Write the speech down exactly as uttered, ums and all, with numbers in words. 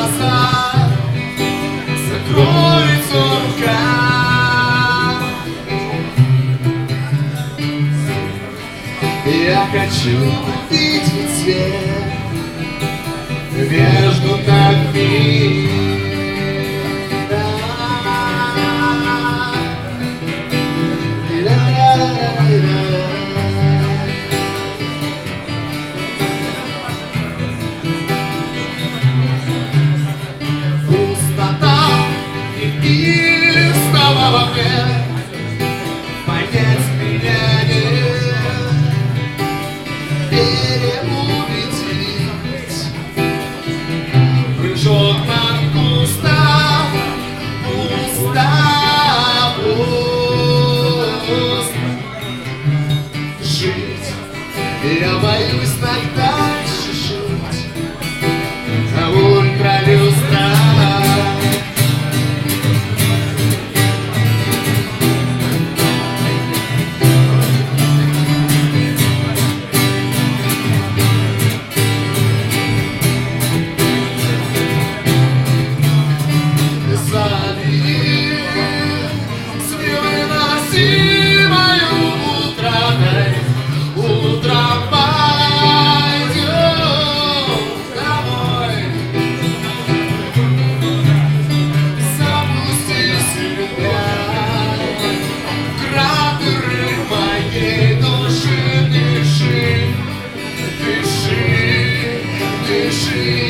глаза, закроется рука. Я хочу увидеть цвет между нами. Пустота или снова во мне, понять меня нет, переубедить. Прыжок над пусто, пусто, пуст. Жить, я боюсь так дальше жить, а ультралюстра. Дыши,